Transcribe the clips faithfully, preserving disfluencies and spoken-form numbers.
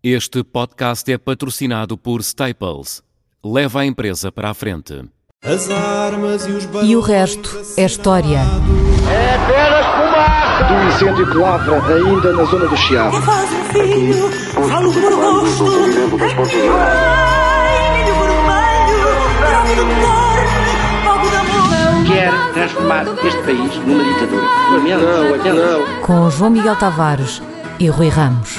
Este podcast é patrocinado por Staples. Leva a empresa para a frente. As armas e os balões. E o resto é história. É apenas fumaça! Do incêndio que lavra ainda na zona do Chiado. Faz um filho, falo por gosto. Ai, milho vermelho, grave do cor, fogo de amor. Quer transformar este país numa ditadura. Não, não. Com João Miguel Tavares e Rui Ramos.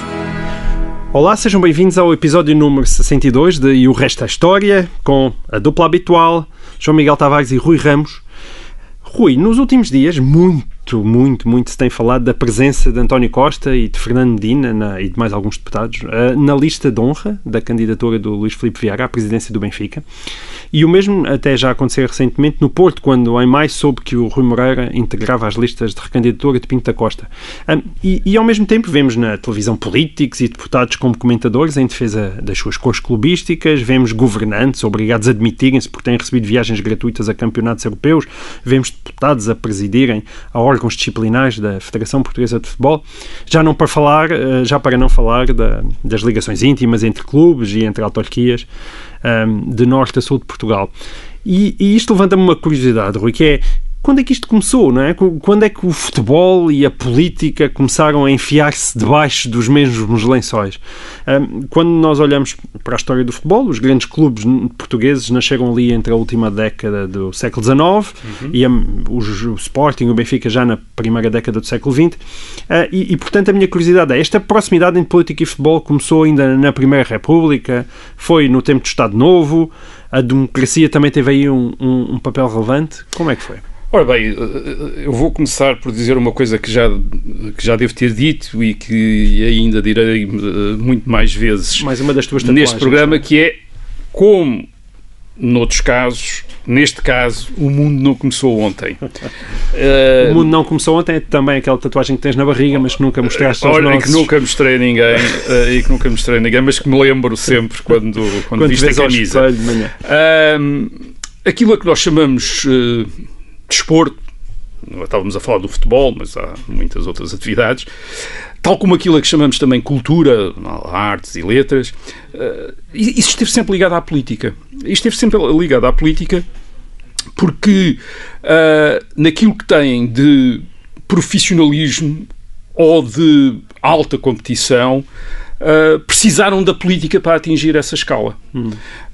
Olá, sejam bem-vindos ao episódio número sessenta e dois de E o Resto é História, com a dupla habitual, João Miguel Tavares e Rui Ramos. Rui, nos últimos dias, muito, muito, muito se tem falado da presença de António Costa e de Fernando Medina na, e de mais alguns deputados uh, na lista de honra da candidatura do Luís Filipe Vieira à presidência do Benfica. E o mesmo até já aconteceu recentemente no Porto, quando em maio soube que o Rui Moreira integrava as listas de recandidatura de Pinto da Costa. Um, e, e ao mesmo tempo vemos na televisão políticos e deputados como comentadores em defesa das suas cores clubísticas, vemos governantes obrigados a admitirem-se porque têm recebido viagens gratuitas a campeonatos europeus, vemos deputados a presidirem a órgãos disciplinares da Federação Portuguesa de Futebol, já, não para, falar, já para não falar da, das ligações íntimas entre clubes e entre autarquias um, de norte a sul de Portugal. E, e isto levanta-me uma curiosidade, Rui, que é: quando é que isto começou, não é? Quando é que o futebol e a política começaram a enfiar-se debaixo dos mesmos lençóis? Quando nós olhamos para a história do futebol, os grandes clubes portugueses nasceram ali entre a última década do século dezenove uhum. e a, o, o Sporting e o Benfica já na primeira década do século vinte. E, e, portanto, a minha curiosidade é: esta proximidade entre política e futebol começou ainda na Primeira República? Foi no tempo do Estado Novo? A democracia também teve aí um, um, um papel relevante? Como é que foi? Ora bem, eu vou começar por dizer uma coisa que já, que já devo ter dito e que ainda direi muito mais vezes mais uma das tuas tatuagens, neste programa, que é como, noutros casos, neste caso, o mundo não começou ontem. uh, o mundo não começou ontem é também aquela tatuagem que tens na barriga, mas que nunca mostraste aos nossos. Olha, que nunca mostrei a ninguém, uh, e que nunca mostrei a ninguém, mas que me lembro sempre quando, quando, quando viste a camisa. De manhã. Uh, aquilo a que nós chamamos... Uh, desporto, estávamos a falar do futebol, mas há muitas outras atividades, tal como aquilo a que chamamos também cultura, artes e letras, uh, isso esteve sempre ligado à política. Isto esteve sempre ligado à política porque uh, naquilo que tem de profissionalismo ou de alta competição, Uh, precisaram da política para atingir essa escala. Hum.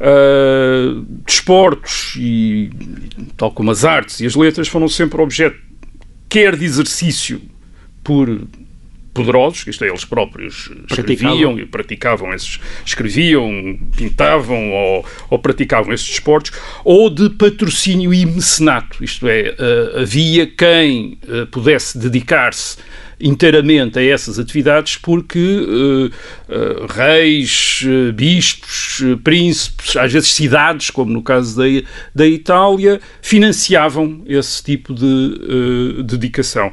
Uh, desportos e tal como as artes e as letras foram sempre objeto quer de exercício por poderosos, isto é, eles próprios escreviam e praticavam esses, escreviam, pintavam ou, ou praticavam esses desportos, ou de patrocínio e mecenato, isto é, uh, havia quem uh, pudesse dedicar-se inteiramente a essas atividades porque uh, uh, reis, uh, bispos, uh, príncipes, às vezes cidades, como no caso da, da Itália, financiavam esse tipo de uh, dedicação.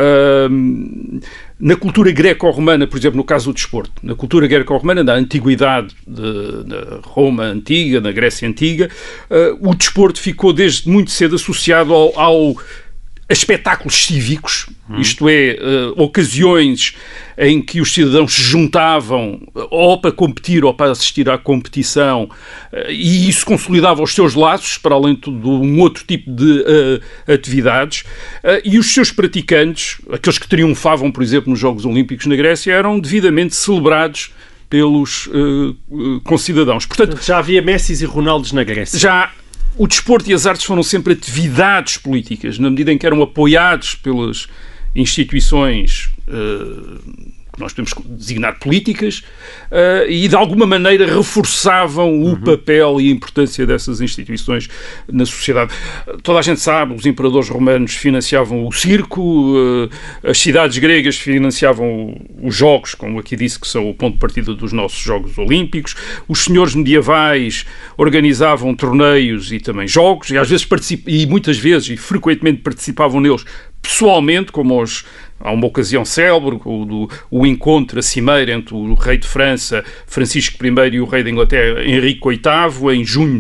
Uh, na cultura greco-romana, por exemplo, no caso do desporto, na cultura greco-romana, na antiguidade, de, na Roma antiga, na Grécia antiga, uh, o desporto ficou desde muito cedo associado ao, ao a espetáculos cívicos, hum. isto é, uh, ocasiões em que os cidadãos se juntavam ou para competir ou para assistir à competição, uh, e isso consolidava os seus laços, para além de um outro tipo de uh, atividades, uh, e os seus praticantes, aqueles que triunfavam, por exemplo, nos Jogos Olímpicos na Grécia, eram devidamente celebrados pelos uh, uh, concidadãos. Portanto, já havia Messis e Ronaldos na Grécia. Já o desporto e as artes foram sempre atividades políticas, na medida em que eram apoiados pelas instituições uh, que nós podemos designar políticas uh, e, de alguma maneira, reforçavam o uhum. papel e a importância dessas instituições na sociedade. Toda a gente sabe, os imperadores romanos financiavam o circo, uh, as cidades gregas financiavam os jogos, como aqui disse, que são o ponto de partida dos nossos Jogos Olímpicos. Os senhores medievais organizavam torneios e também jogos, e às vezes particip... e muitas vezes e frequentemente participavam neles pessoalmente, como os há uma ocasião célebre, o, do, o encontro, a cimeira entre o rei de França, Francisco I, e o rei da Inglaterra, Henrique oitavo, em junho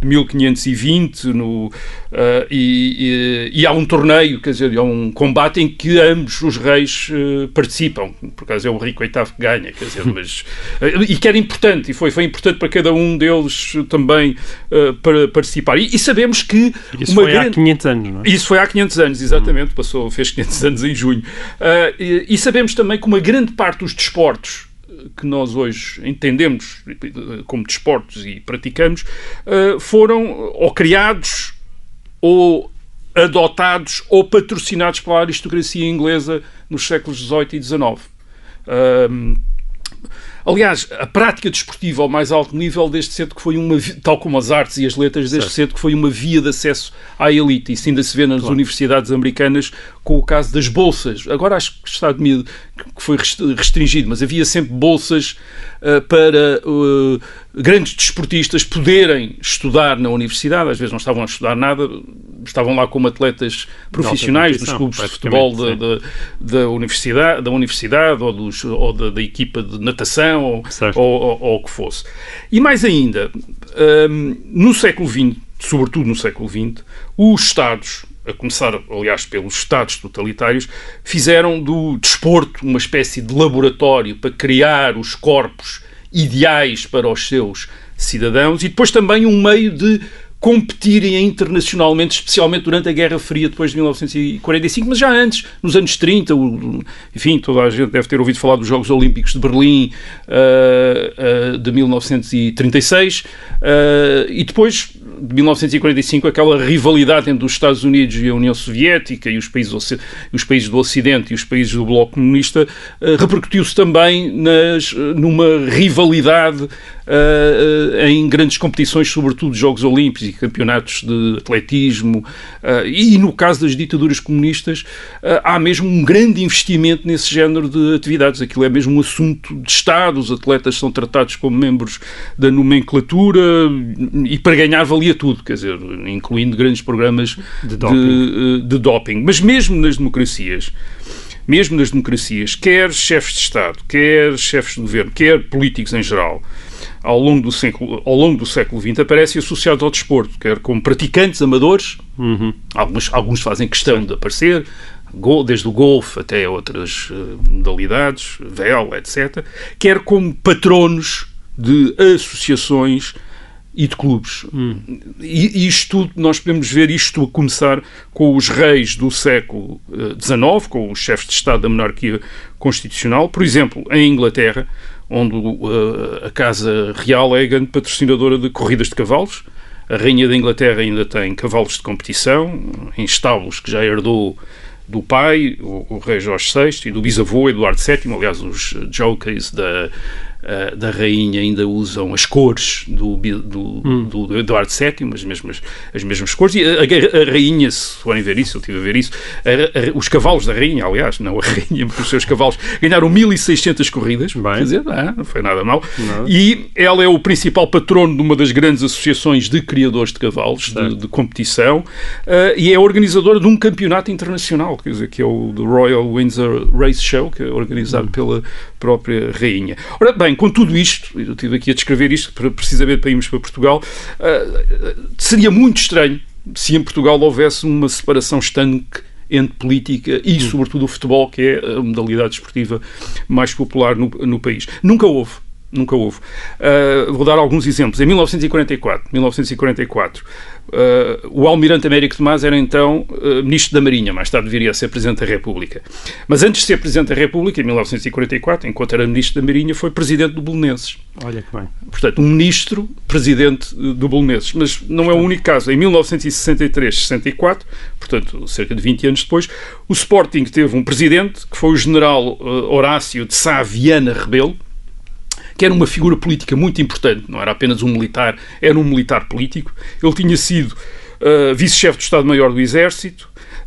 de mil quinhentos e vinte, no, uh, e, e, e há um torneio, quer dizer, há um combate em que ambos os reis uh, participam, por acaso é o Henrique oitavo que ganha, quer dizer, mas, uh, e que era importante, e foi, foi importante para cada um deles também uh, para participar. E, e sabemos que... Isso uma foi grande... há quinhentos anos, não é? Isso foi há quinhentos anos, exatamente, passou, fez quinhentos anos em junho. Uh, e, e sabemos também que uma grande parte dos desportos que nós hoje entendemos como desportos e praticamos, foram ou criados, ou adotados, ou patrocinados pela aristocracia inglesa nos séculos dezoito e dezanove. Aliás, a prática desportiva ao mais alto nível, desde cedo que foi uma, tal como as artes e as letras, desde certo. cedo que foi uma via de acesso à elite. Isso ainda se vê nas claro. universidades americanas com o caso das bolsas. Agora acho que está admitido que foi restringido, mas havia sempre bolsas uh, para uh, grandes desportistas poderem estudar na universidade. Às vezes não estavam a estudar nada, estavam lá como atletas profissionais nos clubes de futebol da, da, da, universidade, da universidade ou, dos, ou da, da equipa de natação ou, ou, ou, ou o que fosse. E mais ainda, um, no século vinte, sobretudo no século vinte, os Estados, a começar, aliás, pelos Estados totalitários, fizeram do desporto uma espécie de laboratório para criar os corpos ideais para os seus cidadãos e depois também um meio de competirem internacionalmente, especialmente durante a Guerra Fria, depois de mil novecentos e quarenta e cinco, mas já antes, nos anos trinta, o, enfim, toda a gente deve ter ouvido falar dos Jogos Olímpicos de Berlim uh, uh, de mil novecentos e trinta e seis, uh, e depois de mil novecentos e quarenta e cinco, aquela rivalidade entre os Estados Unidos e a União Soviética e os países, os países do Ocidente e os países do Bloco Comunista, uh, repercutiu-se também nas, numa rivalidade uh, uh, em grandes competições, sobretudo Jogos Olímpicos e campeonatos de atletismo, uh, e no caso das ditaduras comunistas, uh, há mesmo um grande investimento nesse género de atividades. Aquilo é mesmo um assunto de Estado, os atletas são tratados como membros da nomenclatura e para ganhar valia tudo, quer dizer, incluindo grandes programas de doping. De, de doping. Mas mesmo nas democracias, mesmo nas democracias, quer chefes de Estado, quer chefes de governo, quer políticos em geral, ao longo do século, ao longo do século vinte, aparecem associados ao desporto, quer como praticantes amadores, uhum. alguns, alguns fazem questão Sim. de aparecer, desde o golfe até outras modalidades, vela, etcétera, quer como patronos de associações e de clubes. Hum. E, e isto tudo, nós podemos ver isto a começar com os reis do século dezanove, com os chefes de Estado da monarquia constitucional. Por exemplo, em Inglaterra, onde uh, a Casa Real é a grande patrocinadora de corridas de cavalos. A Rainha da Inglaterra ainda tem cavalos de competição, em estábulos que já herdou do pai, o, o rei Jorge sexto, e do bisavô Eduardo sétimo. Aliás, os jockeys da, uh, da rainha ainda usam as cores do, do, hum. do Eduardo sétimo, as mesmas, as mesmas cores. E a, a, a rainha, se forem ver isso, eu estive a ver isso, a, a, os cavalos da rainha, aliás, não a rainha, mas os seus cavalos, ganharam mil e seiscentas corridas. Bem. Quer dizer, ah, não foi nada mal. Não. E ela é o principal patrono de uma das grandes associações de criadores de cavalos, de, de competição, uh, e é organizadora de um campeonato internacional, quer dizer, que é o The Royal Windsor Race Show, que é organizado hum. pela própria rainha. Ora bem, com tudo isto, eu estive aqui a descrever isto para, precisamente para irmos para Portugal, uh, seria muito estranho se em Portugal houvesse uma separação estanque entre política e, sobretudo, o futebol, que é a modalidade desportiva mais popular no, no país. Nunca houve. Nunca houve. Uh, vou dar alguns exemplos. Em mil novecentos e quarenta e quatro, mil novecentos e quarenta e quatro uh, o almirante Américo Tomás era então uh, ministro da Marinha, mais tarde viria a ser Presidente da República. Mas antes de ser Presidente da República, em mil novecentos e quarenta e quatro, enquanto era ministro da Marinha, foi Presidente do Belenenses. Olha que bem. Portanto, um ministro Presidente do Belenenses. Mas não é o único caso. Em mil novecentos e sessenta e três, sessenta e quatro, portanto, cerca de vinte anos depois, o Sporting teve um Presidente, que foi o general uh, Horácio de Sá Viana Rebelo, que era uma figura política muito importante, não era apenas um militar, era um militar político. Ele tinha sido uh, vice-chefe do Estado-Maior do Exército,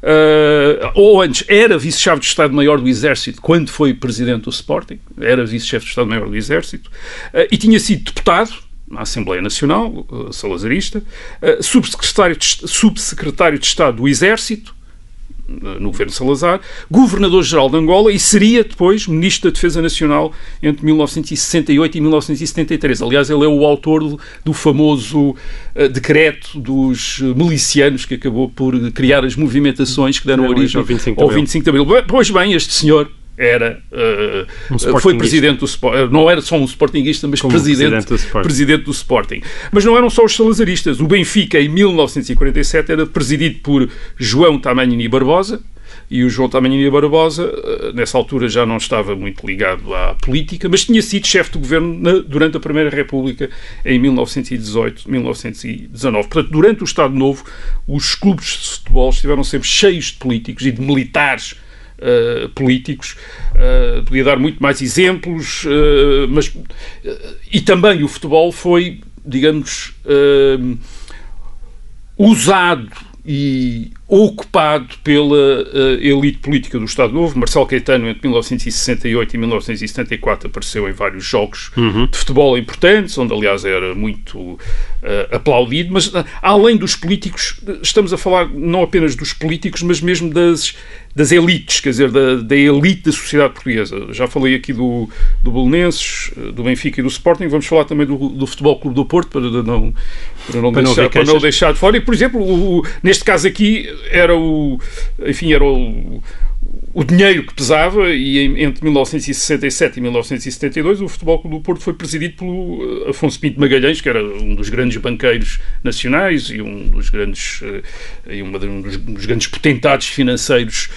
uh, ou antes, era vice-chefe do Estado-Maior do Exército quando foi presidente do Sporting, era vice-chefe do Estado-Maior do Exército, uh, e tinha sido deputado na Assembleia Nacional, uh, salazarista, uh, subsecretário, de, subsecretário de Estado do Exército, no governo Salazar, governador-geral de Angola e seria depois ministro da Defesa Nacional entre mil novecentos e sessenta e oito e mil novecentos e setenta e três. Aliás, ele é o autor do, do famoso uh, decreto dos milicianos que acabou por criar as movimentações que deram é, origem ao vinte e cinco ao vinte e cinco de Abril. Pois bem, este senhor era uh, um foi presidente do Sporting, não era só um sportinguista, mas presidente, presidente, do Sporting. presidente do Sporting. Mas não eram só os salazaristas. O Benfica, em mil novecentos e quarenta e sete, era presidido por João Tamanini Barbosa, e o João Tamanini Barbosa, uh, nessa altura, já não estava muito ligado à política, mas tinha sido chefe de governo na, durante a Primeira República, em mil novecentos e dezoito, mil novecentos e dezanove. Portanto, durante o Estado Novo, os clubes de futebol estiveram sempre cheios de políticos e de militares Uh, políticos, uh, podia dar muito mais exemplos, uh, mas uh, e também o futebol foi, digamos, uh, usado e ocupado pela uh, elite política do Estado Novo. Marcelo Caetano, entre mil novecentos e sessenta e oito e mil novecentos e setenta e quatro, apareceu em vários jogos uhum. de futebol importantes, onde, aliás, era muito uh, aplaudido. Mas, uh, além dos políticos, estamos a falar não apenas dos políticos, mas mesmo das, das elites, quer dizer, da, da elite da sociedade portuguesa. Já falei aqui do, do Belenenses, do Benfica e do Sporting. Vamos falar também do, do Futebol Clube do Porto, para não, para não, para deixar, não, para não deixar de fora. E, por exemplo, o, neste caso aqui, era o, enfim, era o, o dinheiro que pesava, e em, entre mil novecentos e sessenta e sete e mil novecentos e setenta e dois o Futebol Clube do Porto foi presidido pelo Afonso Pinto Magalhães, que era um dos grandes banqueiros nacionais e um dos grandes, e uma, um dos, dos grandes potentados financeiros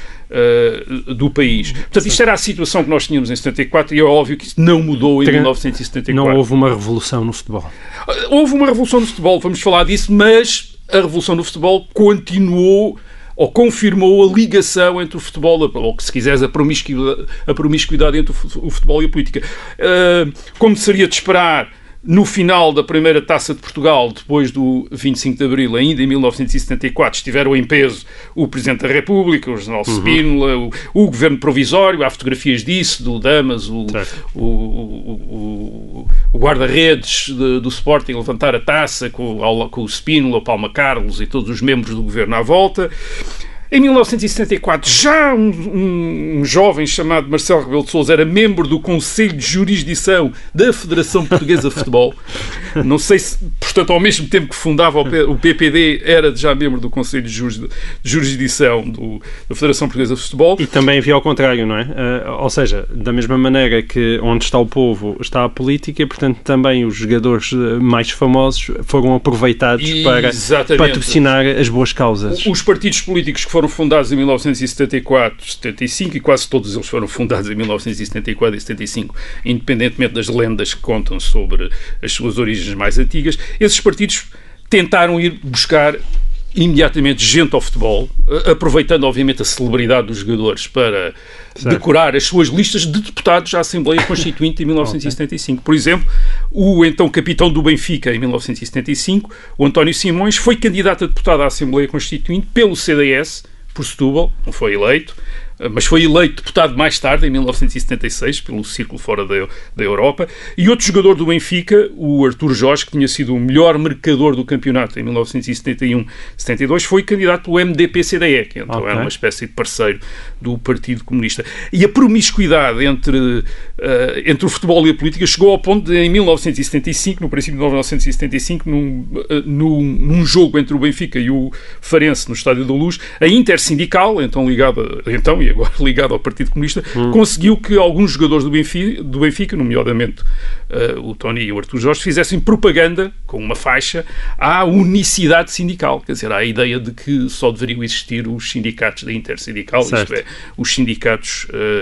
Uh, do país. Portanto, isto era a situação que nós tínhamos em setenta e quatro e é óbvio que isso não mudou em Tem, mil novecentos e setenta e quatro. Não houve uma revolução no futebol. Uh, houve uma revolução no futebol, vamos falar disso, mas a revolução no futebol continuou ou confirmou a ligação entre o futebol, ou se quiseres, a promiscuidade, a promiscuidade entre o futebol e a política. Uh, como seria de esperar, no final da primeira Taça de Portugal, depois do vinte e cinco de Abril, ainda em mil novecentos e setenta e quatro, estiveram em peso o Presidente da República, o General uhum. Spínola, o, o Governo Provisório, há fotografias disso, do Damas, o, o, o, o, o guarda-redes de, do Sporting levantar a taça com, com o Spínola, o Palma Carlos e todos os membros do Governo à volta. Em mil novecentos e setenta e quatro, já um, um, um jovem chamado Marcelo Rebelo de Sousa era membro do Conselho de Jurisdição da Federação Portuguesa de Futebol. Não sei se, portanto, ao mesmo tempo que fundava o P P D, era já membro do Conselho de Jurisdição do, da Federação Portuguesa de Futebol. E também havia ao contrário, não é? Uh, ou seja, da mesma maneira que onde está o povo está a política, e, portanto, também os jogadores mais famosos foram aproveitados Exatamente. para patrocinar as boas causas. Os partidos políticos que foram fundados em mil novecentos e setenta e quatro, setenta e cinco, e quase todos eles foram fundados em mil novecentos e setenta e quatro e setenta e cinco, independentemente das lendas que contam sobre as suas origens mais antigas, esses partidos tentaram ir buscar imediatamente gente ao futebol, aproveitando obviamente a celebridade dos jogadores para certo. decorar as suas listas de deputados à Assembleia Constituinte em mil novecentos e setenta e cinco. Okay. Por exemplo, o então capitão do Benfica em mil novecentos e setenta e cinco, o António Simões, foi candidato a deputado à Assembleia Constituinte pelo C D S, por Setúbal, não foi eleito, mas foi eleito deputado mais tarde, em mil novecentos e setenta e seis, pelo Círculo Fora da, da Europa. E outro jogador do Benfica, o Artur Jorge, que tinha sido o melhor mercador do campeonato em mil novecentos e setenta e um setenta e dois, foi candidato pelo M D P C D E, que então okay. era uma espécie de parceiro do Partido Comunista. E a promiscuidade entre, uh, entre o futebol e a política chegou ao ponto de, em mil novecentos e setenta e cinco, no princípio de mil novecentos e setenta e cinco, num, uh, num, num jogo entre o Benfica e o Farense, no Estádio da Luz, a Intersindical, então ligada, então, e agora ligado ao Partido Comunista, hum. conseguiu que alguns jogadores do Benfica, do Benfica nomeadamente uh, o Tony e o Artur Jorge, fizessem propaganda com uma faixa à unicidade sindical, quer dizer, à ideia de que só deveriam existir os sindicatos da Intersindical, certo. isto é, os sindicatos, uh,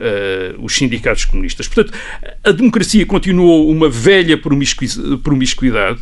uh, os sindicatos comunistas. Portanto, a democracia continuou uma velha promiscu- promiscuidade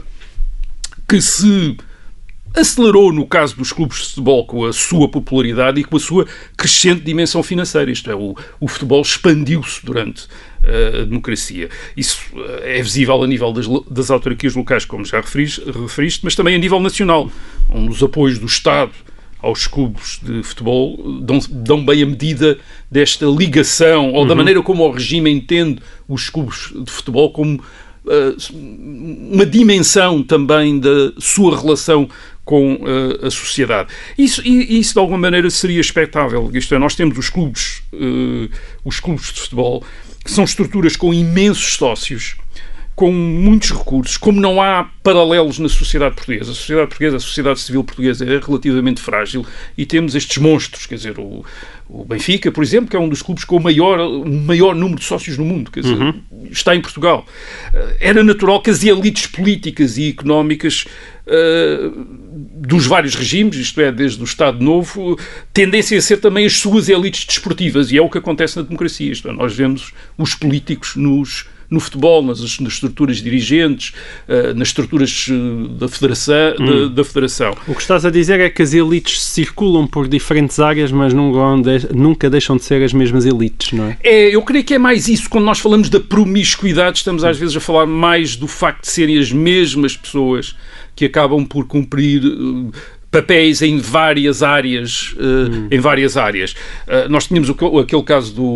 que se acelerou no caso dos clubes de futebol com a sua popularidade e com a sua crescente dimensão financeira. Isto é, o, o futebol expandiu-se durante uh, a democracia. Isso uh, é visível a nível das, das autarquias locais, como já referiste, referiste, mas também a nível nacional, onde os apoios do Estado aos clubes de futebol dão, dão bem a medida desta ligação, ou uhum. da maneira como o regime entende os clubes de futebol como uh, uma dimensão também da sua relação com uh, a sociedade. Isso, e, isso, de alguma maneira, seria expectável. Isto é, nós temos os clubes, uh, os clubes de futebol, que são estruturas com imensos sócios, com muitos recursos, como não há paralelos na sociedade portuguesa. A sociedade portuguesa, a sociedade civil portuguesa é relativamente frágil e temos estes monstros, quer dizer, o, o Benfica, por exemplo, que é um dos clubes com o maior, o maior número de sócios no mundo, quer dizer, uhum. está em Portugal. Era natural que as elites políticas e económicas uh, dos vários regimes, isto é, desde o Estado Novo, tendessem a ser também as suas elites desportivas, e é o que acontece na democracia. Isto é, nós vemos os políticos nos no futebol, nas, nas estruturas dirigentes, uh, nas estruturas uh, da, federação, hum. da, da federação. O que estás a dizer é que as elites circulam por diferentes áreas, mas nunca, nunca deixam de ser as mesmas elites, não é? É, eu creio que é mais isso. Quando nós falamos da promiscuidade, estamos às vezes a falar mais do facto de serem as mesmas pessoas que acabam por cumprir uh, papéis em várias áreas, uh, hum. em várias áreas. Uh, nós tínhamos o, aquele caso do,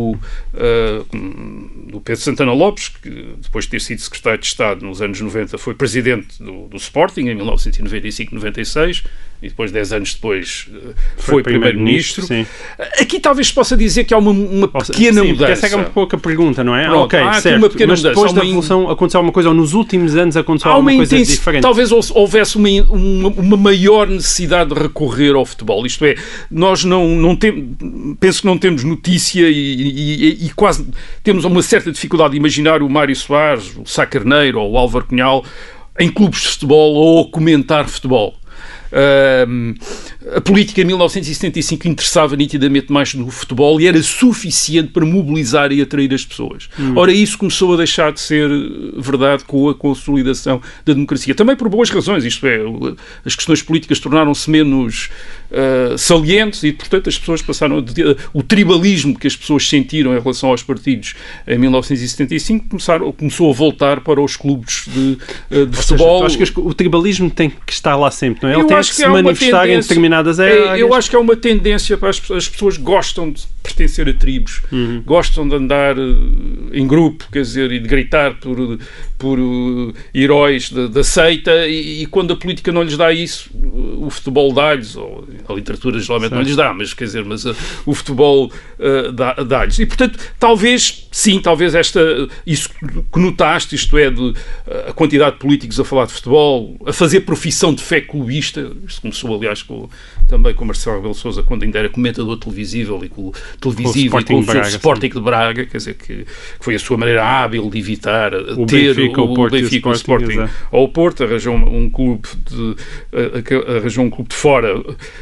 uh, do Pedro Santana Lopes, que depois de ter sido secretário de Estado nos anos noventa, foi presidente do, do Sporting em mil novecentos e noventa e cinco noventa e seis, e depois, dez anos depois, uh, foi, foi primeiro-ministro. Aqui talvez se possa dizer que há uma, uma pequena sim, mudança. Essa é uma pouca pergunta, não é? Pronto, ok, há certo. Uma pequena mas depois mudança. da Revolução aconteceu alguma coisa, ou nos últimos anos aconteceu há alguma uma coisa intensi... diferente? Talvez houvesse uma, uma, uma maior necessidade de recorrer ao futebol. Isto é, nós não, não temos, penso que não temos notícia e, e, e quase temos uma certa dificuldade de imaginar o Mário Soares, o Sá Carneiro ou o Álvaro Cunhal em clubes de futebol ou a comentar futebol. Uh, a política em mil novecentos e setenta e cinco interessava nitidamente mais no futebol e era suficiente para mobilizar e atrair as pessoas. Hum. Ora, isso começou a deixar de ser verdade com a consolidação da democracia. Também por boas razões, isto é, as questões políticas tornaram-se menos uh, salientes e, portanto, as pessoas passaram a... O tribalismo que as pessoas sentiram em relação aos partidos em mil novecentos e setenta e cinco começaram, começou a voltar para os clubes de, uh, de futebol. Seja, tu achas que o tribalismo tem que estar lá sempre, não é? Ele Eu tem acho que que se manifestar em determinadas áreas. Eu acho que é uma tendência para as pessoas, as pessoas gostam de pertencer a tribos, uhum. gostam de andar em grupo, quer dizer, e de gritar por, por uh, heróis da, da seita, e, e quando a política não lhes dá isso, o futebol dá-lhes, ou a literatura geralmente certo. Não lhes dá, mas quer dizer, mas uh, o futebol uh, dá, dá-lhes. E portanto, talvez, sim, talvez esta, isso que notaste, isto é, de, uh, a quantidade de políticos a falar de futebol, a fazer profissão de fé clubista, isto começou aliás com, também com Marcelo Rebelo de Sousa, quando ainda era comentador televisível e com televisivo e com o Braga, Sporting de Braga, quer dizer, que, que foi a sua maneira hábil de evitar o ter Benfica, o, o Porto, Benfica, o Sporting, Sporting ao Porto, arranjou um, um clube de arranjou um clube de fora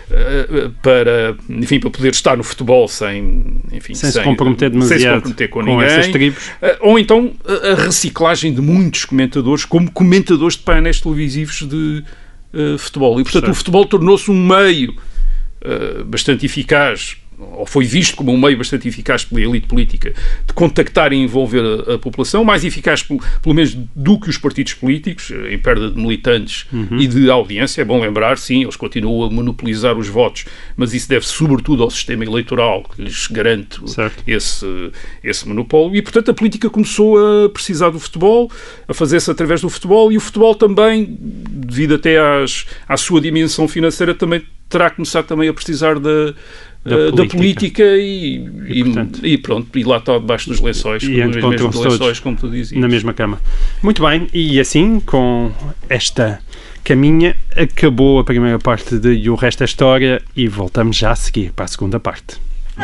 para, enfim, para poder estar no futebol sem, enfim, sem, sem se comprometer demasiado sem se comprometer com, com ninguém. essas tribos. Ou então a reciclagem de muitos comentadores como comentadores de painéis televisivos de uh, futebol. E portanto certo. O futebol tornou-se um meio uh, bastante eficaz, ou foi visto como um meio bastante eficaz pela elite política de contactar e envolver a, a população, mais eficaz pelo, pelo menos do que os partidos políticos, em perda de militantes uhum. e de audiência. É bom lembrar, sim, eles continuam a monopolizar os votos, mas isso deve sobretudo ao sistema eleitoral que lhes garante esse, esse monopólio. E, portanto, a política começou a precisar do futebol, a fazer-se através do futebol, e o futebol também, devido até às, à sua dimensão financeira, também terá começado também a precisar da Da política, da política e, e, e, portanto, e pronto, e lá está debaixo dos lençóis, e mesmo dos lençóis, como tu dizias. Na mesma cama. Muito bem, e assim, com esta caminha, acabou a primeira parte de E o Resto é História, e voltamos já a seguir para a segunda parte.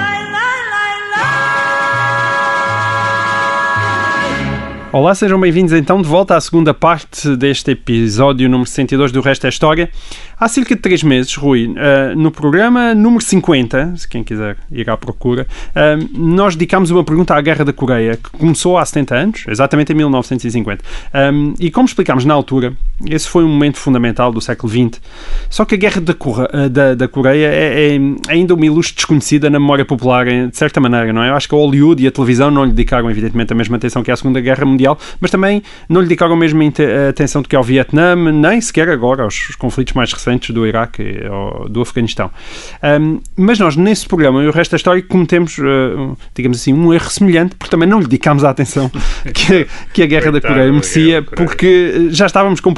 Olá, sejam bem-vindos então de volta à segunda parte deste episódio número sessenta e dois do Resto é História. Há cerca de três meses, Rui, uh, no programa número cinquenta, se quem quiser ir à procura, uh, nós dedicámos uma pergunta à Guerra da Coreia, que começou há setenta anos, exatamente em mil novecentos e cinquenta. Um, e como explicámos na altura, esse foi um momento fundamental do século vinte. Só que a Guerra da, Cor- da, da Coreia é, é ainda uma ilustre desconhecida na memória popular, de certa maneira, não é? Eu acho que a Hollywood e a televisão não lhe dedicaram, evidentemente, a mesma atenção que à Segunda Guerra Mundial, mas também não lhe dedicaram a mesma atenção do que ao Vietnã, nem sequer agora aos conflitos mais recentes do Iraque e do Afeganistão. Um, mas nós, nesse programa, e o Resto da História, cometemos, uh, digamos assim, um erro semelhante, porque também não lhe dedicámos a atenção que, que a Guerra da Coreia merecia, porque já estávamos com pouco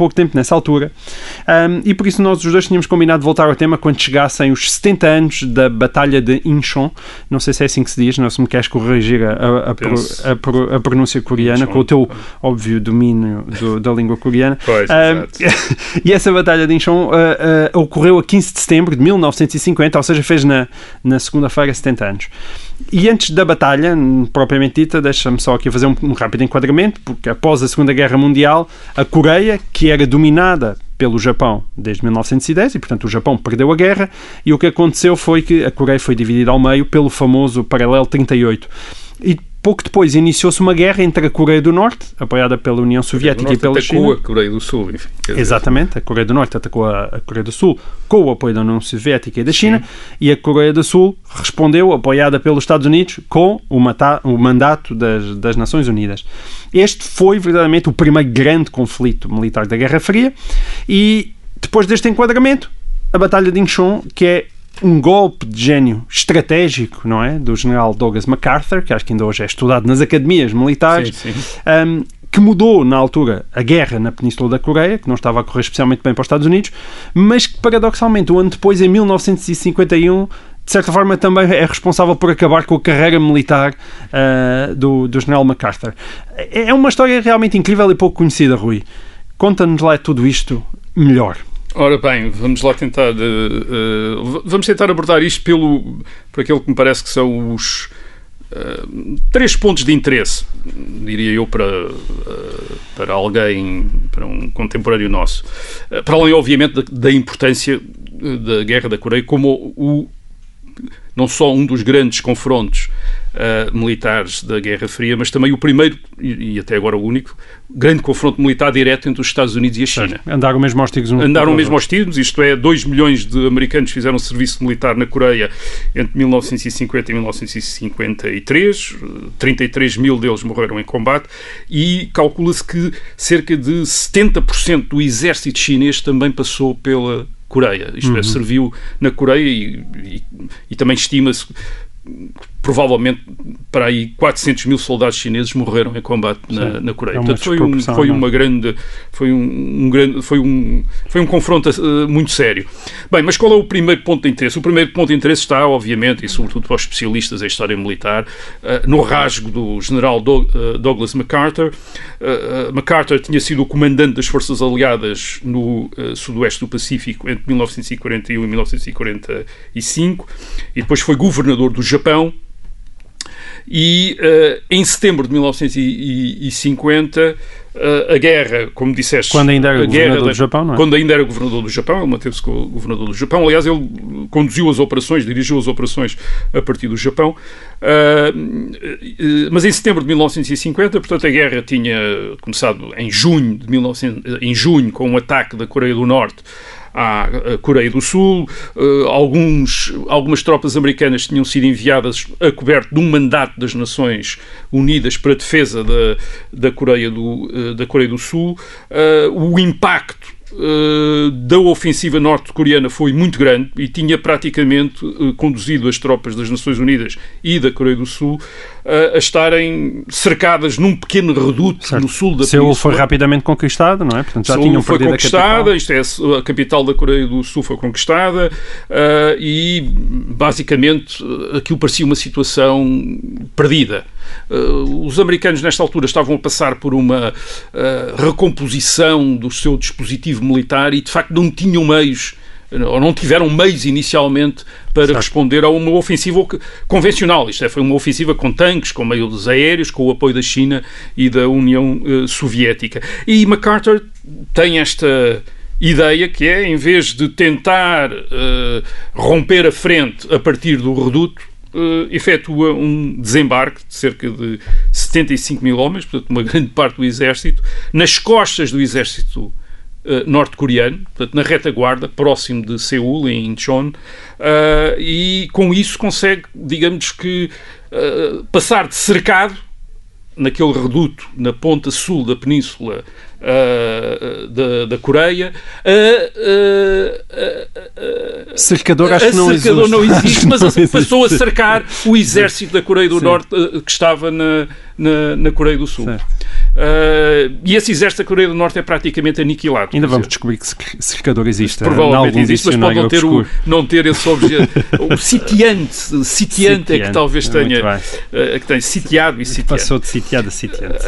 pouco tempo nessa altura. Um, e por isso nós os dois tínhamos combinado de voltar ao tema quando chegassem os setenta anos da Batalha de Inchon. Não sei se é assim que se diz, não se me queres corrigir a, a, a, a, a, a pronúncia coreana, Inchon, com o teu óbvio domínio do, da língua coreana. Pois, um, e essa Batalha de Inchon uh, uh, ocorreu a quinze de setembro de mil novecentos e cinquenta, ou seja, fez na, na segunda-feira setenta anos. E antes da batalha, propriamente dita, deixa-me só aqui fazer um, um rápido enquadramento, porque após a Segunda Guerra Mundial, a Coreia, que era dominada pelo Japão desde mil novecentos e dez, e portanto o Japão perdeu a guerra, e o que aconteceu foi que a Coreia foi dividida ao meio pelo famoso Paralelo trinta e oito. E pouco depois iniciou-se uma guerra entre a Coreia do Norte, apoiada pela União Soviética e pela China. Atacou a Coreia do Sul, enfim. Exatamente, a Coreia do Norte atacou a, a Coreia do Sul com o apoio da União Soviética e da China, sim, e a Coreia do Sul respondeu, apoiada pelos Estados Unidos, com o, mata, o mandato das, das Nações Unidas. Este foi verdadeiramente o primeiro grande conflito militar da Guerra Fria, e depois deste enquadramento, a Batalha de Inchon, que é um golpe de gênio estratégico, não é? Do general Douglas MacArthur, que acho que ainda hoje é estudado nas academias militares, sim, sim. Um, que mudou, na altura, a guerra na Península da Coreia, que não estava a correr especialmente bem para os Estados Unidos, mas que, paradoxalmente, um ano depois, em mil novecentos e cinquenta e um, de certa forma, também é responsável por acabar com a carreira militar uh, do, do general MacArthur. É uma história realmente incrível e pouco conhecida, Rui. Conta-nos lá tudo isto melhor. Ora bem, vamos lá tentar uh, uh, vamos tentar abordar isto pelo, por aquilo que me parece que são os uh, três pontos de interesse, diria eu, para, uh, para alguém, para um contemporâneo nosso. Uh, para além, obviamente, da, da importância da Guerra da Coreia como o, não só um dos grandes confrontos Uh, militares da Guerra Fria, mas também o primeiro, e, e até agora o único, grande confronto militar direto entre os Estados Unidos e a China. Certo. Andaram mesmo aos tiros. Andaram mesmo aos tiros, isto é, dois milhões de americanos fizeram serviço militar na Coreia entre mil novecentos e cinquenta e mil novecentos e cinquenta e três, trinta e três mil deles morreram em combate, e calcula-se que cerca de setenta por cento do exército chinês também passou pela Coreia, isto uhum. é, serviu na Coreia, e, e, e também estima-se provavelmente para aí quatrocentos mil soldados chineses morreram em combate na, na Coreia. É Portanto, foi, um, foi uma grande foi um, um grande foi um foi um confronto uh, muito sério. Bem, mas qual é o primeiro ponto de interesse? O primeiro ponto de interesse está, obviamente, e sobretudo para os especialistas em história militar, uh, no rasgo do general Doug, uh, Douglas MacArthur. Uh, uh, MacArthur tinha sido o comandante das forças aliadas no uh, sudoeste do Pacífico entre mil novecentos e quarenta e um e mil novecentos e quarenta e cinco, e depois foi governador do Japão. E uh, em setembro de mil novecentos e cinquenta, uh, a guerra, como disseste... Quando ainda era governador da, do Japão, não é? Quando ainda era governador do Japão, ele manteve-se como governador do Japão. Aliás, ele conduziu as operações, dirigiu as operações a partir do Japão. Uh, uh, mas em setembro de mil novecentos e cinquenta, portanto, a guerra tinha começado em junho, de mil e novecentos, em junho, com um ataque da Coreia do Norte à Coreia do Sul. Uh, alguns, algumas tropas americanas tinham sido enviadas a coberto de um mandato das Nações Unidas para a defesa da, da, Coreia, do, uh, da Coreia do Sul. Uh, o impacto Uh, da ofensiva norte-coreana foi muito grande e tinha praticamente uh, conduzido as tropas das Nações Unidas e da Coreia do Sul uh, a estarem cercadas num pequeno reduto, certo, no sul da Seul foi rapidamente conquistada, não é? Portanto, já Seul tinham foi perdido conquistada, a capital. Isto é, a capital da Coreia do Sul foi conquistada, uh, e basicamente aquilo parecia uma situação perdida. Uh, os americanos nesta altura estavam a passar por uma uh, recomposição do seu dispositivo militar e de facto não tinham meios, ou não tiveram meios inicialmente para certo. responder a uma ofensiva convencional. Isto é, foi uma ofensiva com tanques, com meios aéreos, com o apoio da China e da União uh, Soviética. E MacArthur tem esta ideia que é, em vez de tentar uh, romper a frente a partir do reduto, Uh, efetua um desembarque de cerca de setenta e cinco mil homens, portanto uma grande parte do exército, nas costas do exército uh, norte-coreano, portanto na retaguarda, próximo de Seul, em Incheon, uh, e com isso consegue, digamos que, uh, passar de cercado naquele reduto na ponta sul da península uh, da, da Coreia. Uh, uh, uh, cercador acho que não existe. Cercador não existe, mas não passou existe. a cercar o exército da Coreia do Sim. Norte uh, que estava na, na, na Coreia do Sul. Certo. Uh, e esse exército da Coreia do Norte é praticamente aniquilado. Ainda vamos descobrir que cercador existe. Provavelmente existe, mas pode não ter, o, não ter esse objeto. O sitiante, sitiante, sitiante é que talvez tenha, uh, que tenha sitiado e sitiante. Passou de sitiado a sitiante.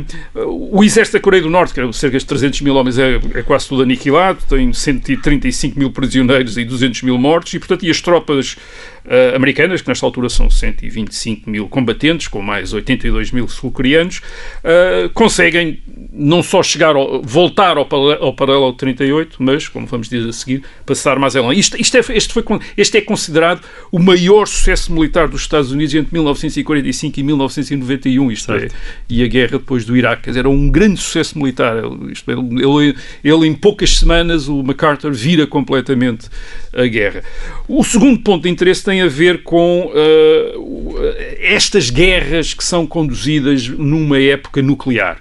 Uh, o exército da Coreia do Norte, que é cerca de trezentos mil homens, é, é quase tudo aniquilado, tem cento e trinta e cinco mil prisioneiros e duzentos mil mortos, e portanto e as tropas uh, americanas, que nesta altura são cento e vinte e cinco mil combatentes, com mais oitenta e dois mil sul-coreanos, uh, conseguem não só chegar ao, voltar ao, ao paralelo trinta e oito, mas, como vamos dizer a seguir, passar mais além. Isto, isto é, este, foi, este é considerado o maior sucesso militar dos Estados Unidos entre mil novecentos e quarenta e cinco e mil novecentos e noventa e um, isto é, e a guerra depois do Iraque. Quer dizer, era um grande sucesso militar. Isto é, ele, ele, em poucas semanas, o MacArthur vira completamente a guerra. O segundo ponto de interesse tem a ver com uh, estas guerras que são conduzidas numa época nuclear.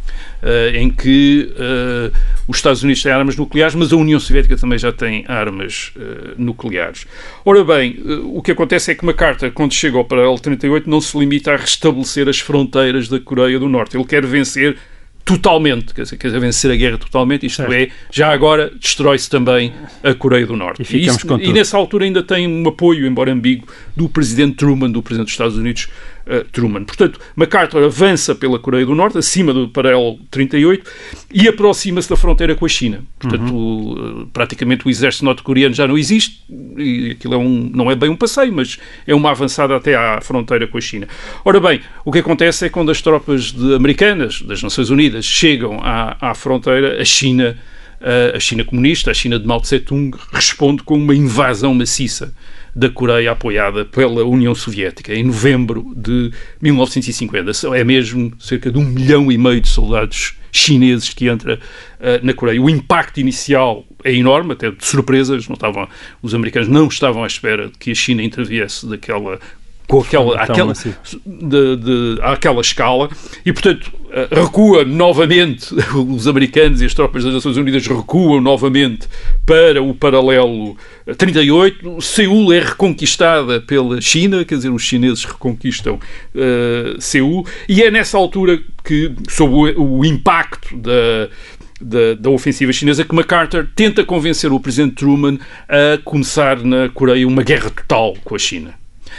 Uh, em que uh, os Estados Unidos têm armas nucleares, mas a União Soviética também já tem armas uh, nucleares. Ora bem, uh, o que acontece é que MacArthur, quando chega ao paralelo trinta e oito, não se limita a restabelecer as fronteiras da Coreia do Norte. Ele quer vencer totalmente, quer dizer, quer dizer vencer a guerra totalmente, isto certo. é, já agora destrói-se também a Coreia do Norte. E, e, isso, e nessa altura ainda tem um apoio, embora ambíguo, do presidente Truman, do presidente dos Estados Unidos, Uh, Truman. Portanto, MacArthur avança pela Coreia do Norte, acima do paralelo trinta e oito, e aproxima-se da fronteira com a China. Portanto, uhum. uh, praticamente o exército norte-coreano já não existe, e aquilo é um, não é bem um passeio, mas é uma avançada até à fronteira com a China. Ora bem, o que acontece é que quando as tropas de, americanas, das Nações Unidas, chegam à, à fronteira, a China, uh, a China comunista, a China de Mao Tse-tung, responde com uma invasão maciça da Coreia, apoiada pela União Soviética, em novembro de mil novecentos e cinquenta. É mesmo cerca de um milhão e meio de soldados chineses que entra uh, na Coreia. O impacto inicial é enorme, até de surpresas. Não estavam, os americanos não estavam à espera de que a China interviesse daquela com aquela, aquela, assim. de, de, àquela escala, e portanto recua novamente, os americanos e as tropas das Nações Unidas recuam novamente para o paralelo trinta e oito, Seul é reconquistada pela China, quer dizer, os chineses reconquistam uh, Seul, e é nessa altura que, sob o, o impacto da Da, da ofensiva chinesa, que MacArthur tenta convencer o presidente Truman a começar na Coreia uma guerra total com a China.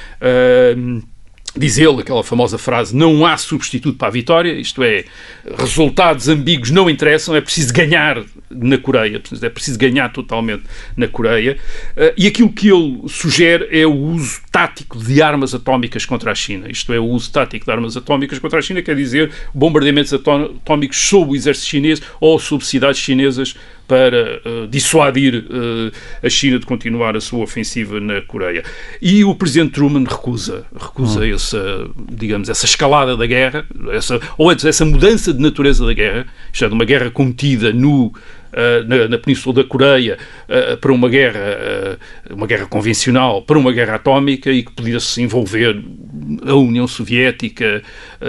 Uh, diz ele, aquela famosa frase, não há substituto para a vitória, isto é, resultados ambíguos não interessam, é preciso ganhar na Coreia, é preciso ganhar totalmente na Coreia, uh, e aquilo que ele sugere é o uso tático de armas atómicas contra a China, isto é, o uso tático de armas atómicas contra a China, quer dizer, bombardeamentos atómicos sob o exército chinês ou sob cidades chinesas para uh, dissuadir uh, a China de continuar a sua ofensiva na Coreia. E o presidente Truman recusa, recusa hum. essa, digamos, essa escalada da guerra, essa, ou antes, essa mudança de natureza da guerra, isto é, de uma guerra contida no Uh, na, na Península da Coreia uh, para uma guerra, uh, uma guerra convencional, para uma guerra atómica, e que podia-se envolver a União Soviética,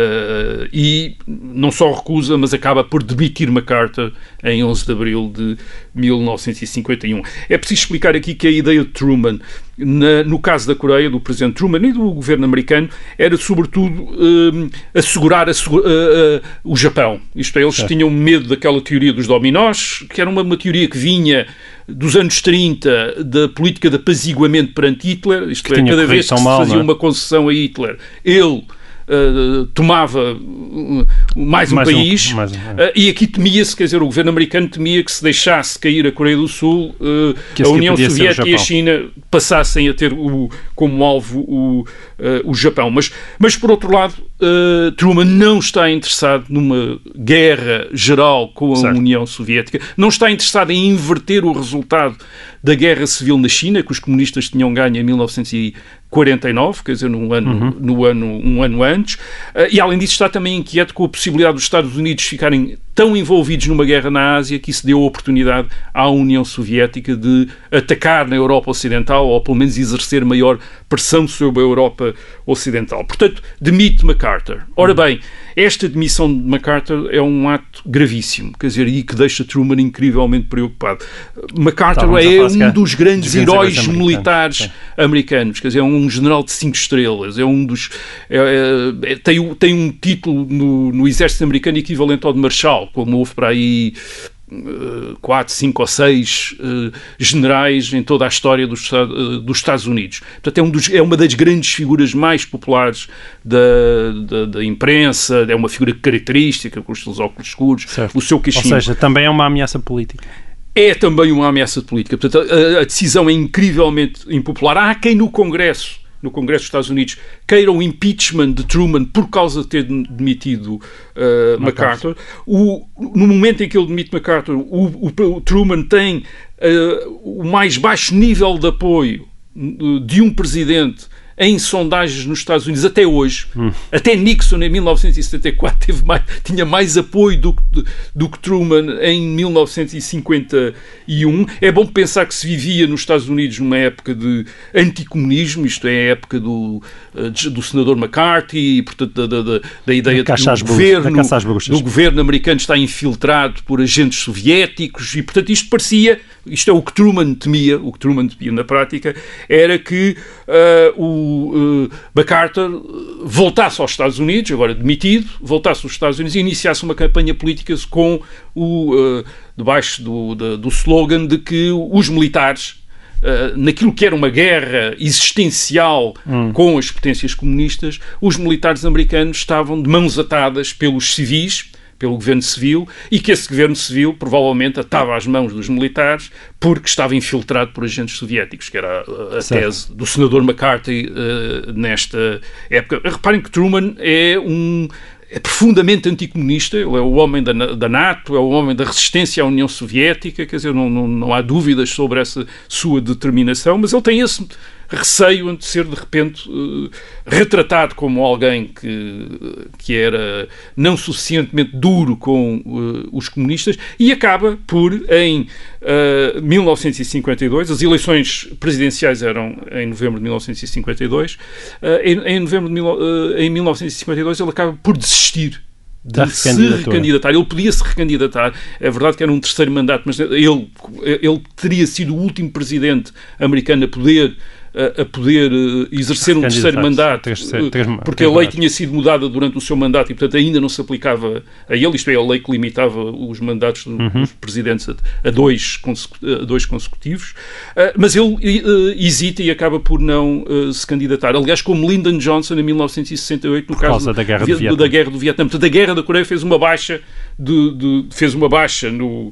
uh, e não só recusa, mas acaba por demitir MacArthur em onze de abril de mil novecentos e cinquenta e um. É preciso explicar aqui que a ideia de Truman, na, no caso da Coreia, do presidente Truman e do governo americano, era sobretudo uh, assegurar a, uh, uh, o Japão. Isto é, eles é. tinham medo daquela teoria dos dominós, que era uma, uma teoria que vinha dos anos trinta, da política de apaziguamento perante Hitler, isto é, cada vez que se mal, fazia uma concessão a Hitler, ele Uh, tomava uh, mais um mais país um, mais um, é. uh, e aqui temia-se, quer dizer, o governo americano temia que se deixasse cair a Coreia do Sul, uh, a União Soviética e a China passassem a ter o, como alvo o, uh, o Japão. Mas, mas, por outro lado, uh, Truman não está interessado numa guerra geral com a certo. União Soviética, não está interessado em inverter o resultado da guerra civil na China, que os comunistas tinham ganho em mil novecentos e quarenta e nove, quer dizer, num ano, uhum. no ano, um ano antes, uh, e além disso está também inquieto com a possibilidade dos Estados Unidos ficarem tão envolvidos numa guerra na Ásia que isso deu a oportunidade à União Soviética de atacar na Europa Ocidental, ou pelo menos exercer maior pressão sobre a Europa Ocidental. Portanto, demite MacArthur. Ora bem, esta demissão de MacArthur é um ato gravíssimo, quer dizer, e que deixa Truman incrivelmente preocupado. MacArthur é um dos grandes heróis militares Sim. americanos, quer dizer, é um general de cinco estrelas, é um dos... É, é, tem, tem um título no, no exército americano equivalente ao de Marshal, como houve para aí quatro, cinco ou seis uh, generais em toda a história dos, uh, dos Estados Unidos. Portanto, é, um dos, é uma das grandes figuras mais populares da, da, da imprensa, é uma figura característica, com os seus óculos escuros, certo. O seu cachimbo. Ou seja, também é uma ameaça política. É também uma ameaça política. Portanto, a, a decisão é incrivelmente impopular. Há quem no Congresso no Congresso dos Estados Unidos, queira o impeachment de Truman por causa de ter demitido uh, MacArthur. O, no momento em que ele demite MacArthur, o, o, o Truman tem uh, o mais baixo nível de apoio de um presidente em sondagens nos Estados Unidos até hoje. Hum. Até Nixon, em mil novecentos e setenta e quatro, teve mais, tinha mais apoio do, do, do que Truman em mil novecentos e cinquenta e um. É bom pensar que se vivia nos Estados Unidos numa época de anticomunismo, isto é, a época do, do senador McCarthy, e, portanto, da, da, da ideia de que o governo, do governo americano está infiltrado por agentes soviéticos, e, portanto, isto parecia, isto é o que Truman temia, o que Truman temia na prática, era que uh, o Uh, MacArthur voltasse aos Estados Unidos, agora demitido, voltasse aos Estados Unidos e iniciasse uma campanha política com o, uh, debaixo do, do, do slogan de que os militares, uh, naquilo que era uma guerra existencial hum. com as potências comunistas, os militares americanos estavam de mãos atadas pelos civis, pelo governo civil, e que esse governo civil provavelmente atava às mãos dos militares porque estava infiltrado por agentes soviéticos, que era a, a tese do senador McCarthy uh, nesta época. Reparem que Truman é um... é profundamente anticomunista, ele é o homem da, da NATO, é o homem da resistência à União Soviética, quer dizer, não, não, não há dúvidas sobre essa sua determinação, mas ele tem esse receio de ser, de repente, uh, retratado como alguém que, que era não suficientemente duro com uh, os comunistas, e acaba por, em uh, mil novecentos e cinquenta e dois, as eleições presidenciais eram em novembro de mil novecentos e cinquenta e dois, uh, em, em, novembro de mil, uh, em mil novecentos e cinquenta e dois ele acaba por desistir de se recandidatar. Ele podia se recandidatar, é verdade que era um terceiro mandato, mas ele, ele teria sido o último presidente americano a poder a poder exercer um terceiro mandato, três, três, três, porque três a lei mandatos. Tinha sido mudada durante o seu mandato e, portanto, ainda não se aplicava a ele, isto é, a lei que limitava os mandatos do, uhum. dos presidentes a, a, dois, a dois consecutivos, uh, mas ele uh, hesita e acaba por não uh, se candidatar. Aliás, como Lyndon Johnson em mil novecentos e sessenta e oito, no por caso da guerra, do, da guerra do Vietnã. Portanto, a Guerra da Coreia fez uma baixa, de, de, fez uma baixa no, uh,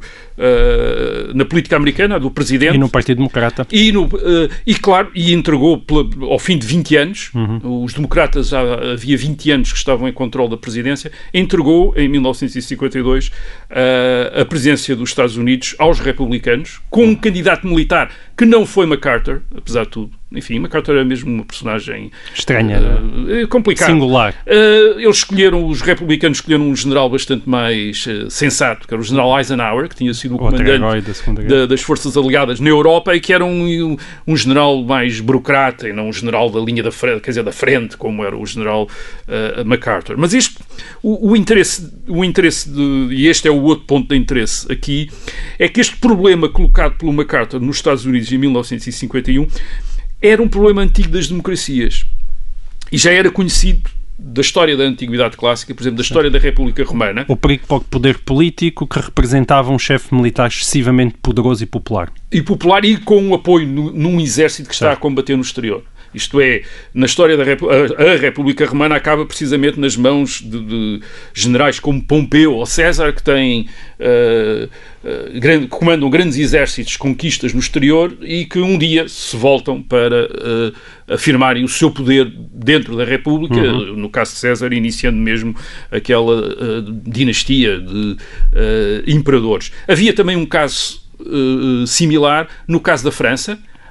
na política americana, do presidente. E no Partido Democrata. E, no, uh, e claro, e entregou pela, ao fim de vinte anos, uhum. os democratas já havia vinte anos que estavam em controle da presidência, entregou em mil novecentos e cinquenta e dois uh, a presidência dos Estados Unidos aos republicanos, com um candidato militar que não foi MacArthur, apesar de tudo. Enfim, MacArthur era mesmo uma personagem estranha, uh, complicada. Singular. Uh, eles escolheram, os republicanos escolheram um general bastante mais uh, sensato, que era o general Eisenhower, que tinha sido o comandante da da, das forças aliadas na Europa e que era um, um general mais burocrata e não um general da linha da frente, quer dizer, da frente, como era o general uh, MacArthur. Mas este, o, o interesse, o interesse de, e este é o outro ponto de interesse aqui, é que este problema colocado pelo MacArthur nos Estados Unidos em mil novecentos e cinquenta e um era um problema antigo das democracias e já era conhecido da história da Antiguidade Clássica, por exemplo, da história da República Romana. O perigo para o poder político que representava um chefe militar excessivamente poderoso e popular. E popular e com um apoio no, num exército que está certo. a combater no exterior. Isto é, na história da Repu- a, a República Romana acaba precisamente nas mãos de, de generais como Pompeu ou César, que têm uh, uh, grande, comandam grandes exércitos, conquistas no exterior e que um dia se voltam para uh, afirmarem o seu poder dentro da República, uhum. no caso de César, iniciando mesmo aquela uh, dinastia de uh, imperadores. Havia também um caso uh, similar no caso da França.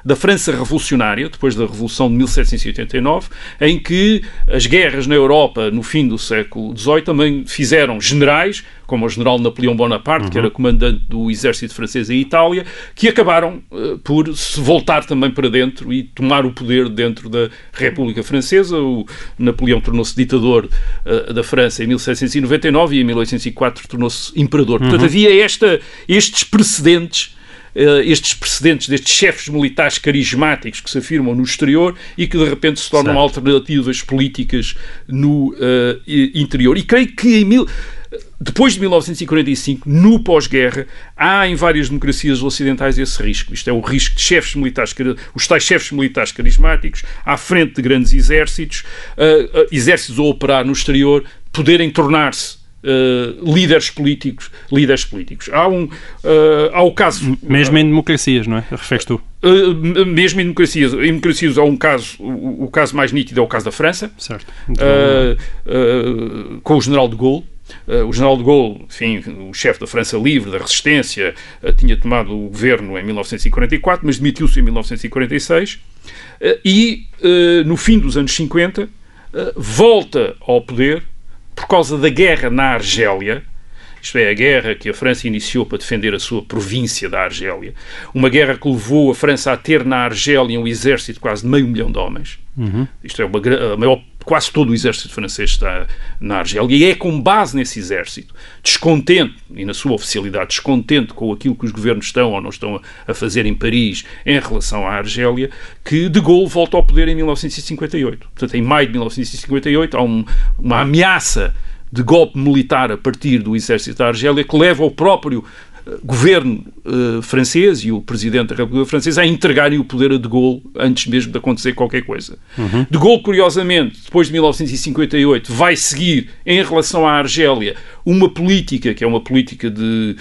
da França revolucionária, depois da Revolução de mil setecentos e oitenta e nove, em que as guerras na Europa no fim do século dezoito também fizeram generais, como o general Napoleão Bonaparte, uhum. que era comandante do exército francês em Itália, que acabaram uh, por se voltar também para dentro e tomar o poder dentro da República Francesa. O Napoleão tornou-se ditador uh, da França em mil setecentos e noventa e nove e em mil oitocentos e quatro tornou-se imperador. Portanto, uhum. havia esta, estes precedentes Uh, estes precedentes destes chefes militares carismáticos que se afirmam no exterior e que de repente se tornam certo. alternativas políticas no uh, interior. E creio que em mil... depois de mil novecentos e quarenta e cinco, no pós-guerra, há em várias democracias ocidentais esse risco. Isto é o risco de chefes militares, os tais chefes militares carismáticos, à frente de grandes exércitos, uh, uh, exércitos a operar no exterior, poderem tornar-se Uh, líderes políticos, líderes políticos. Há um, uh, há o caso... Mesmo em democracias, não é? Referes tu? Uh, mesmo em democracias. Em democracias há um caso, o, o caso mais nítido é o caso da França, certo. Uh, uh, com o general de Gaulle. Uh, o general de Gaulle, enfim, o chefe da França Livre, da Resistência, uh, tinha tomado o governo em mil novecentos e quarenta e quatro, mas demitiu-se em mil novecentos e quarenta e seis uh, e, uh, no fim dos anos cinquenta, uh, volta ao poder por causa da guerra na Argélia, isto é, a guerra que a França iniciou para defender a sua província da Argélia, uma guerra que levou a França a ter na Argélia um exército de quase meio milhão de homens. Uhum. Isto é, uma, a maior, quase todo o exército francês está na Argélia, e é com base nesse exército, descontente, e na sua oficialidade, descontente com aquilo que os governos estão ou não estão a fazer em Paris em relação à Argélia, que de Gaulle volta ao poder em mil novecentos e cinquenta e oito. Portanto, em maio de mil novecentos e cinquenta e oito há um, uma ameaça de golpe militar a partir do exército da Argélia que leva ao próprio uh, governo uh, francês e o presidente da República Francesa a entregarem o poder a de Gaulle antes mesmo de acontecer qualquer coisa. Uhum. De Gaulle, curiosamente, depois de mil novecentos e cinquenta e oito, vai seguir em relação à Argélia uma política que é uma política de,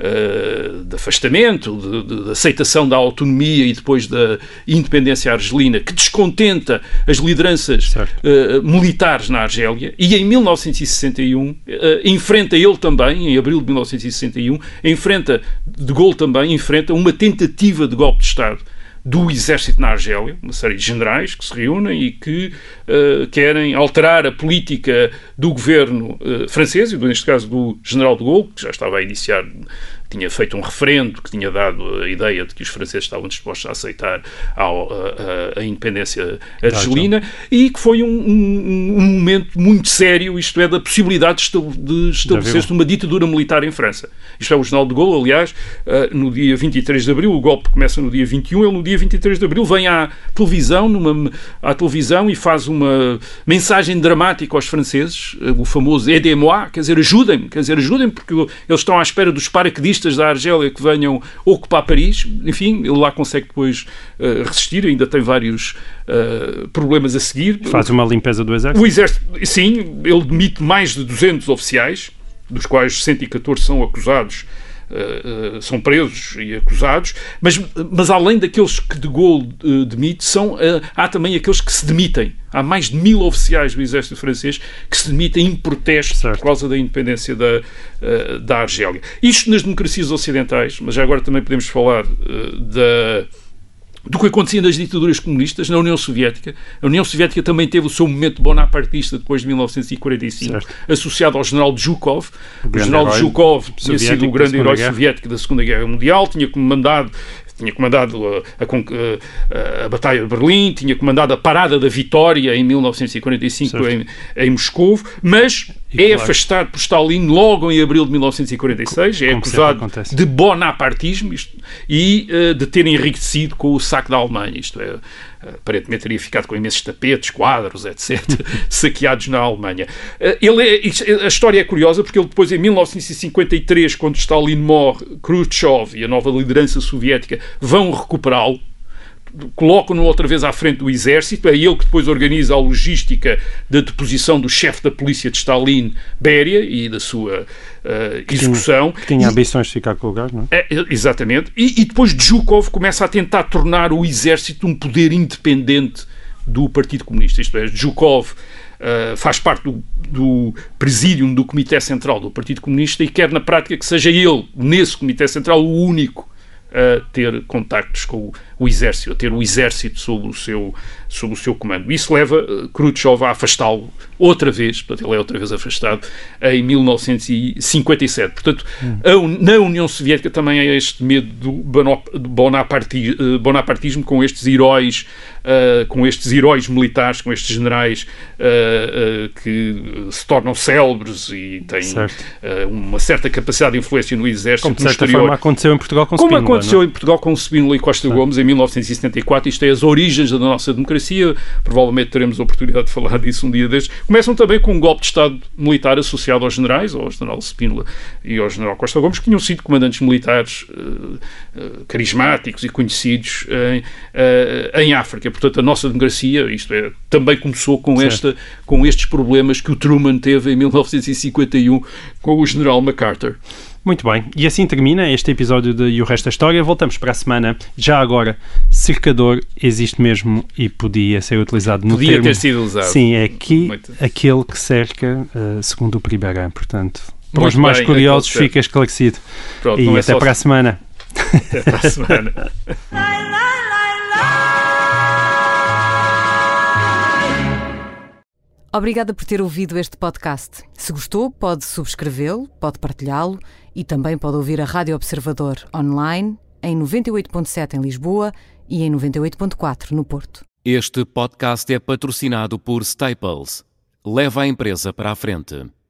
uh, de afastamento, de, de, de aceitação da autonomia e depois da independência argelina, que descontenta as lideranças uh, militares na Argélia, e em mil novecentos e sessenta e um uh, enfrenta ele também, em abril de mil novecentos e sessenta e um, enfrenta, de Gaulle também, enfrenta uma tentativa de golpe de Estado do exército na Argélia, uma série de generais que se reúnem e que uh, querem alterar a política do governo uh, francês, e neste caso do general de Gaulle, que já estava a iniciar, tinha feito um referendo que tinha dado a ideia de que os franceses estavam dispostos a aceitar a, a, a independência argelina, ah, e que foi um, um, um momento muito sério, isto é, da possibilidade de estabelecer-se uma ditadura militar em França. Isto é, o general de Gaulle, aliás, no dia vinte e três de abril, o golpe começa no dia vinte e um, ele no dia vinte e três de abril vem à televisão, numa, à televisão e faz uma mensagem dramática aos franceses, o famoso aidez-moi, quer dizer, ajudem-me, quer dizer, ajudem-me, porque eles estão à espera dos paraquedistas da Argélia que venham ocupar Paris. Enfim, ele lá consegue depois uh, resistir, ainda tem vários uh, problemas a seguir. Faz uma limpeza do exército? O exército, sim, ele demite mais de duzentos oficiais, dos quais cento e catorze são acusados, uh, uh, são presos e acusados, mas, mas além daqueles que de Gaulle uh, demite, são, uh, há também aqueles que se demitem. Há mais de mil oficiais do exército francês que se demitem em protesto certo. por causa da independência da, uh, da Argélia. Isto nas democracias ocidentais, mas já agora também podemos falar uh, da... do que acontecia nas ditaduras comunistas, na União Soviética. A União Soviética também teve o seu momento bonapartista depois de mil novecentos e quarenta e cinco, certo. associado ao general Zhukov. O, o general Zhukov tinha sido o grande herói soviético da Segunda Guerra Mundial, tinha comandado tinha comandado a, a, a Batalha de Berlim, tinha comandado a Parada da Vitória em mil novecentos e quarenta e cinco em, em Moscou, mas e é claro. afastado por Stalin logo em abril de mil novecentos e quarenta e seis, é acusado de bonapartismo isto, e uh, de ter enriquecido com o saque da Alemanha, isto é, aparentemente teria ficado com imensos tapetes, quadros, etcétera, saqueados na Alemanha. Uh, ele é, a história é curiosa porque ele depois, em mil novecentos e cinquenta e três, quando Stalin morre, Khrushchev e a nova liderança soviética vão recuperá-lo, colocam-no outra vez à frente do exército, é ele que depois organiza a logística da deposição do chefe da polícia de Stalin, Beria, e da sua uh, que execução. Tinha, que tinha ambições de ficar com o lugar, não é? é exatamente. E, e depois Zhukov começa a tentar tornar o exército um poder independente do Partido Comunista. Isto é, Zhukov uh, faz parte do, do presídium do Comitê Central do Partido Comunista e quer na prática que seja ele, nesse Comitê Central, o único a ter contactos com o o exército, a ter o exército sob o seu, sob o seu comando. Isso leva Khrushchev a afastá-lo outra vez, portanto ele é outra vez afastado, em mil novecentos e cinquenta e sete. Portanto, hum. a, na União Soviética também há este medo do bonaparti, bonapartismo com estes heróis, uh, com estes heróis militares, com estes generais uh, uh, que se tornam célebres e têm uh, uma certa capacidade de influência no exército. Como de certa forma aconteceu em Portugal com Como Spínola, aconteceu não? em Portugal com Spínola e Costa Sim. Gomes em mil novecentos e setenta e quatro. Isto é as origens da nossa democracia. Provavelmente teremos a oportunidade de falar disso um dia destes. Começam também com um golpe de Estado militar associado aos generais, ao general Spínola e ao general Costa Gomes, que tinham sido comandantes militares uh, uh, carismáticos e conhecidos em, uh, em África. Portanto, a nossa democracia, isto é, também começou com, esta, com estes problemas que o Truman teve em mil novecentos e cinquenta e um com o general MacArthur. Muito bem, e assim termina este episódio de E o Resto da História. Voltamos para a semana. Já agora, cercador existe mesmo e podia ser utilizado no podia termo... ter sido usado. Sim, é aqui Muito. Aquele que cerca, uh, segundo o Priberan. Portanto, para Muito os mais bem, curiosos fica esclarecido. Pronto, e não é até só... para a semana. Até para a semana. Obrigada por ter ouvido este podcast. Se gostou, pode subscrevê-lo, pode partilhá-lo e também pode ouvir a Rádio Observador online em noventa e oito ponto sete em Lisboa e em noventa e oito ponto quatro no Porto. Este podcast é patrocinado por Staples. Leva a empresa para a frente.